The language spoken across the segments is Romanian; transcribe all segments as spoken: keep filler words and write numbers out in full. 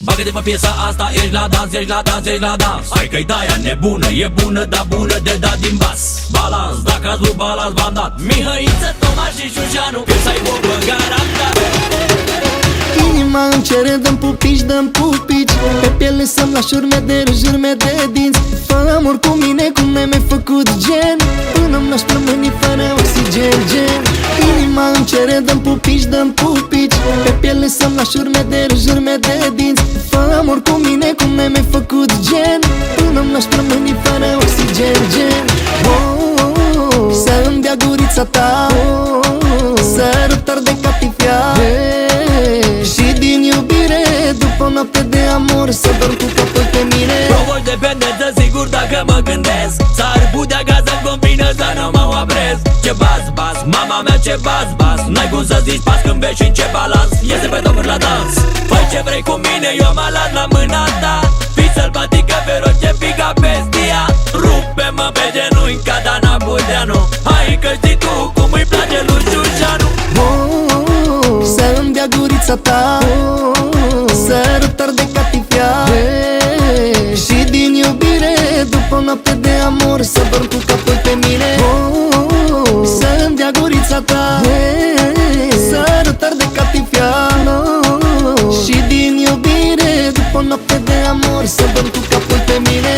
Bagă-te pe piesa asta, ești la dans, ești la dans, ești la dans. Hai că-i taia nebună, e bună, dar bună de dat din bas. Balans, dacă ați vrut balans, v-am dat Mihăiță, Toma și Șușanu, că să-i o garantat. Inima îmi cere, dăm pupici, dăm pupici. Pe piele să-mi lași urme de râși, urme de dinți. Fă amor cu mine cum n-ai mai făcut gen. Până-mi lași plămânii fără oxigen, gen. Inima îmi cere, dăm pupici, dăm pupici. Pe piele să-mi lași urme de râși, urme de dinți. Fă amor cu mine cum n-ai mai făcut gen. Până-mi lași plămânii fără oxigen, gen. Oh, oh, oh. Să-mi dea gurița ta, oh, oh. Sărutări de catifia, hey. Și din iubire, după o noapte de amor, să dorm cu capul pe mine. Provoci dependență, sigur dacă mă gândesc. S-ar putea ca să-mi combină să nu mă opresc. Ce bas, bas, mama mea ce bas, bas. N-ai cum să zici pas când vezi și în ce balans. Iese pe topuri la dans. Făi ce vrei cu mine, eu mă las la mâna ta. Fii sălbatică, feroce, pica bestia. Rupe-mă pe genunchi ca Dana Budeanu. Hai că știi tu cum îi place lui Șușanu. Oh, oh, oh. Să-mi dea gurița ta, oh, oh. Sărutări de catifia, hey. Și din iubire, după o noapte de amor, să dorm cu capul pe mine. Oh, oh, oh. Să-mi dea gurița ta, hey. Sărutări de catifia, oh, oh. Și din iubire, după o noapte de amor, să dorm cu capul pe mine.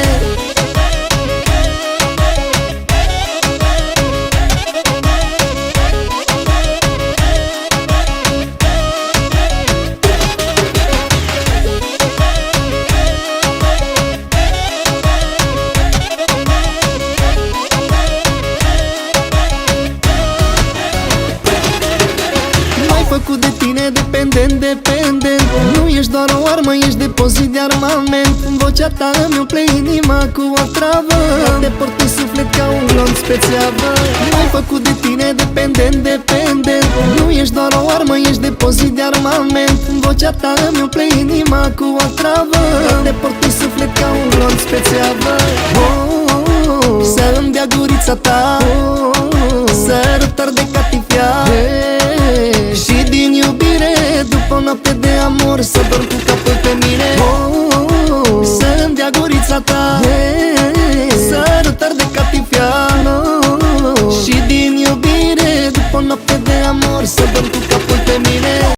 Făcut de tine dependent, dependent. Nu ești doar o armă, ești depozit de armament. Vocea ta îmi umple inima cu o travă. Te port în suflet ca un glonț pe țeavă. M-ai făcut de tine dependent, dependent. Nu ești doar o armă, ești depozit de armament. Vocea ta îmi umple inima cu o travă. Te port în suflet ca un glonț pe țeavă. Oh, oh, oh. Să-mi dea gurița ta,